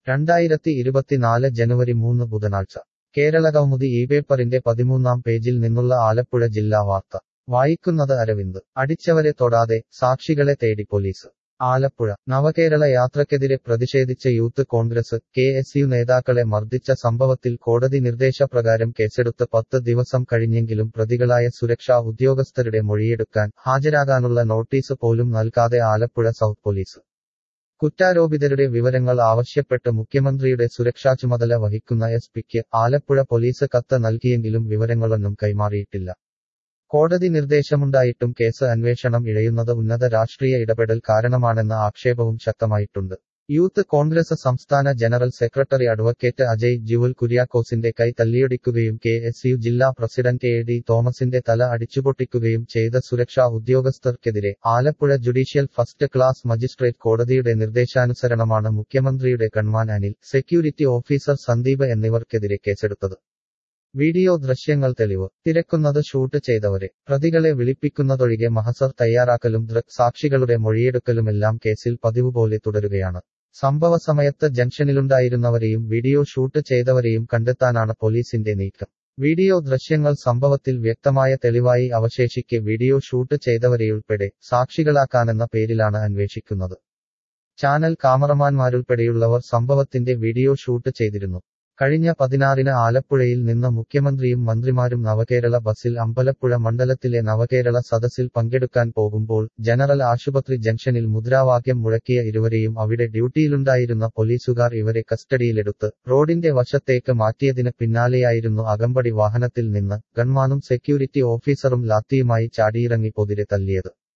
2024 ജനുവരി 3 ബുധനാഴ്ച കേരളകൗമുദി ഈ പേപ്പറിന്റെ 13-ാം പേജിൽ നിന്നുള്ള ആലപ്പുഴ ജില്ലാ വാർത്ത വായിക്കുന്നത് അരവിന്ദ്. അടിച്ചവരെ തൊടാതെ സാക്ഷികളെ തേടി പോലീസ്. ആലപ്പുഴ നവകേരള യാത്രയ്ക്കെതിരെ പ്രതിഷേധിച്ച യൂത്ത് കോൺഗ്രസ് KSU നേതാക്കളെ മർദ്ദിച്ച സംഭവത്തിൽ കോടതി നിർദ്ദേശപ്രകാരം കേസെടുത്ത് 10 ദിവസം കഴിഞ്ഞെങ്കിലും പ്രതികളായ സുരക്ഷാ ഉദ്യോഗസ്ഥരുടെ മൊഴിയെടുക്കാൻ ഹാജരാകാനുള്ള നോട്ടീസ് പോലും നൽകാതെ ആലപ്പുഴ സൗത്ത് പോലീസ്. കുറ്റാരോപിതരുടെ വിവരങ്ങൾ ആവശ്യപ്പെട്ട് മുഖ്യമന്ത്രിയുടെ സുരക്ഷാ ചുമതല വഹിക്കുന്ന SP-ക്ക് ആലപ്പുഴ പോലീസ് കത്ത് നൽകിയെങ്കിലും വിവരങ്ങളൊന്നും കൈമാറിയിട്ടില്ല. കോടതി നിർദ്ദേശമുണ്ടായിട്ടും കേസ് അന്വേഷണം ഇഴയുന്നത് ഉന്നത രാഷ്ട്രീയ ഇടപെടൽ കാരണമാണെന്ന ആക്ഷേപവും ശക്തമായിട്ടുണ്ട്. യൂത്ത് കോൺഗ്രസ് സംസ്ഥാന general secretary advocate Ajay Jewel കുര്യാക്കോസിന്റെ കൈ തല്ലിയൊടിക്കുകയും KSU ജില്ലാ പ്രസിഡന്റ് AD തോമസിന്റെ തല അടിച്ചുപൊട്ടിക്കുകയും ചെയ്ത സുരക്ഷാ ഉദ്യോഗസ്ഥർക്കെതിരെ Alappuzha judicial first class magistrate കോടതിയുടെ നിർദ്ദേശാനുസരണമാണ് മുഖ്യമന്ത്രിയുടെ gunman Anil, security officer Sandeep എന്നിവർക്കെതിരെ കേസെടുത്തത്. വീഡിയോ ദൃശ്യങ്ങൾ തെളിവ് തിരക്കുന്നത് ഷൂട്ട് ചെയ്തവരെ പ്രതികളെ വിളിപ്പിക്കുന്നതൊഴികെ മഹസർ തയ്യാറാക്കലും സാക്ഷികളുടെ മൊഴിയെടുക്കലുമെല്ലാം കേസിൽ പതിവുപോലെ തുടരുകയാണ്. സംഭവ സമയത്ത് ജംഗ്ഷനിലുണ്ടായിരുന്നവരെയും വീഡിയോ ഷൂട്ട് ചെയ്തവരെയും കണ്ടെത്താനാണ് പോലീസിന്റെ നീക്കം. വീഡിയോ ദൃശ്യങ്ങൾ സംഭവത്തിൽ വ്യക്തമായ തെളിവായി അവശേഷിക്കെ വീഡിയോ ഷൂട്ട് ചെയ്തവരെയുൾപ്പെടെ സാക്ഷികളാക്കാനെന്ന പേരിലാണ് അന്വേഷിക്കുന്നത്. ചാനൽ കാമറമാൻമാരുൾപ്പെടെയുള്ളവർ സംഭവത്തിന്റെ വീഡിയോ ഷൂട്ട് ചെയ്തിരുന്നു. കഴിഞ്ഞ 16-ന് ആലപ്പുഴയിൽ നിന്ന് മുഖ്യമന്ത്രിയും മന്ത്രിമാരും നവകേരള ബസിൽ അമ്പലപ്പുഴ മണ്ഡലത്തിലെ നവകേരള സദസ്സിൽ പങ്കെടുക്കാൻ പോകുമ്പോൾ ജനറൽ ആശുപത്രി ജംഗ്ഷനിൽ മുദ്രാവാക്യം മുഴക്കിയ ഇരുവരെയും അവിടെ ഡ്യൂട്ടിയിലുണ്ടായിരുന്ന പോലീസുകാർ ഇവരെ കസ്റ്റഡിയിലെടുത്ത് റോഡിന്റെ വശത്തേക്ക് മാറ്റിയതിന് പിന്നാലെയായിരുന്നു അകമ്പടി വാഹനത്തിൽ നിന്ന് ഗൺമാനും സെക്യൂരിറ്റി ഓഫീസറും ലാത്തിയുമായി ചാടിയിറങ്ങി പൊതിരെ തല്ലിയത്.